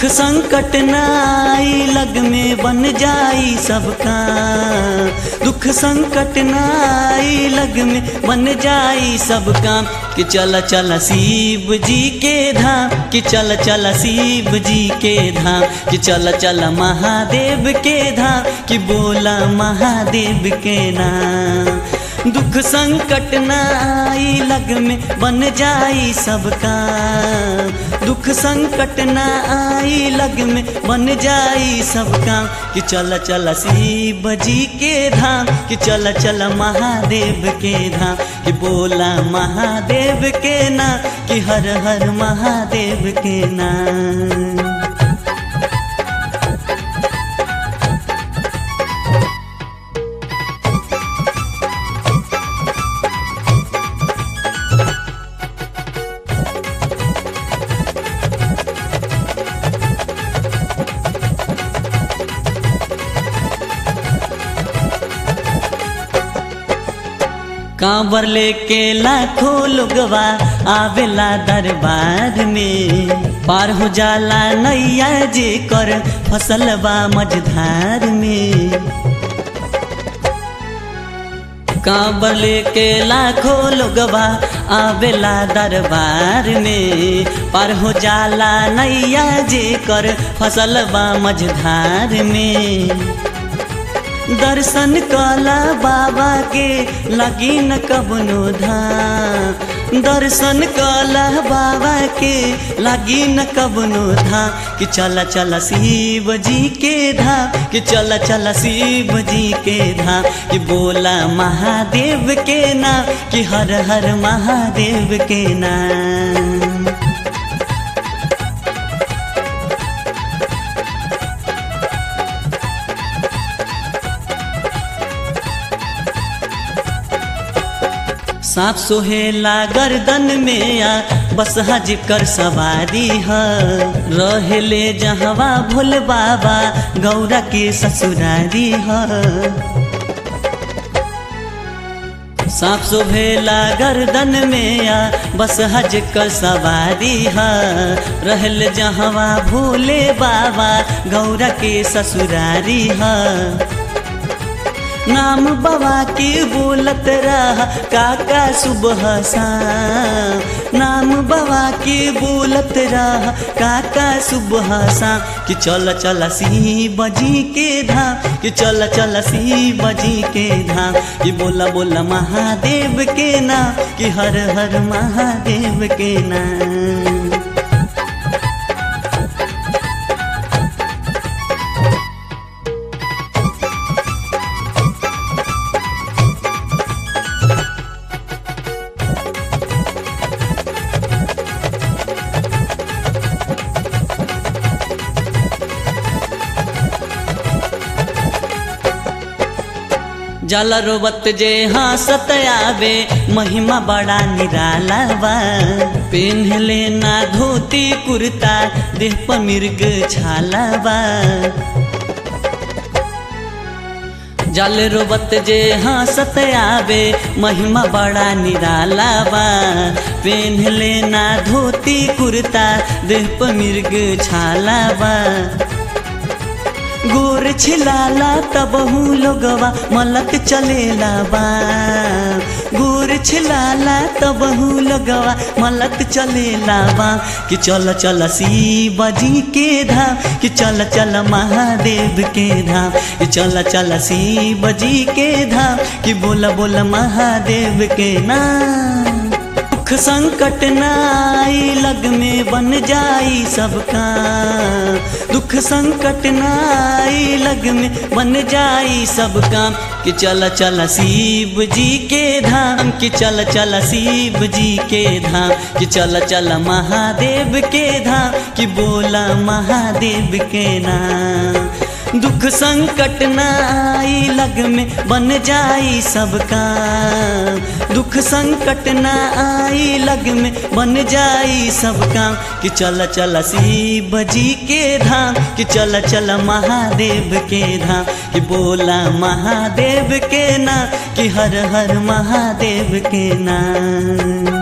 संकट न आई लग में बन जाई सबका। दुख संकट न आई लग में बन जाई सब काम। कि चल चल शिव जी के धाम, कि चल चल शिव जी के धाम, कि चल चल महादेव के धाम, कि बोला महादेव के नाम। दुख संकट न आई लग में बन जाई सबका। दुख संकट न आई लग में बन जाई सबका। कि चल चल शिव जी के धाम, कि चल चल महादेव के धाम, कि बोला महादेव के नाम, कि हर हर महादेव के नाम। कांवर लेके लाखों लोगवा आवेला दरबार में। पार हो जाला नैया जे कर फसलवा मझधार में। कांवर लेके लाखों लोगवा आवेला दरबार में। पार हो जाला नैया जे कर फसलवा मझधार में। दर्शन कला बाबा के लगी न कबनो धाम। दर्शन कला बाबा के लगी न कबनो धाम। कि चल चल शिव जी के धाम, कि चल चल शिव जी के धाम, कि बोला महादेव के नाम, कि हर हर महादेव के नाम। सांप सोहेला गर्दन में आ बस हज कर सवारी है। रहेले जहवा भोले बाबा गौरा के ससुरारी है। सांप सोहेला गर्दन में आ बस हज कर सवारी है। रहल जहवा भोले बाबा गौरा के ससुरारी है। नाम बाबा के बोलत रहा काका सुबह शाम। नाम बाबा के बोलत रहा काका सुबह शाम। कि चल चल शिव जी के धाम, कि चल चल शिव जी के धाम, कि बोला बोला महादेव के नाम, कि हर हर महादेव के नाम। जल रोबत जे हंसत आवे महिमा बड़ा निराला बा। पेन्हले ना धोती कुर्ता देह पर मिर्ग छाला बा। जल रोबत जे हंसत आवे महिमा बड़ा निराला बा। पेन्हले ना धोती कुर्ता देह पर मिर्ग छाला बा। गोर छिलाला तबहू लोगवा मलक चलेला बा। गोर छिलाला तबहू लोगवा मलक चलेला बा। कि चल चल शिव जी के धाम, कि चल चल महादेव के धाम, कि चल चल शिव जी के धाम, कि बोला बोला महादेव के नाम। दुख संकट न आई लग में बन जाई सबका। दुख संकट न आई लग में बन जाई सब काम। कि चल चल शिव जी के धाम, कि चल चल शिव जी के धाम, कि चल चल महादेव के धाम, कि बोला महादेव के नाम। दुख संकट न आई लग में बन जाई सबका। दुख संकट न आई लग में बन जाई सबका। कि चल चल शिव जी के धाम, कि चल चल महादेव के धाम, कि बोला महादेव के नाम, कि हर हर महादेव के नाम।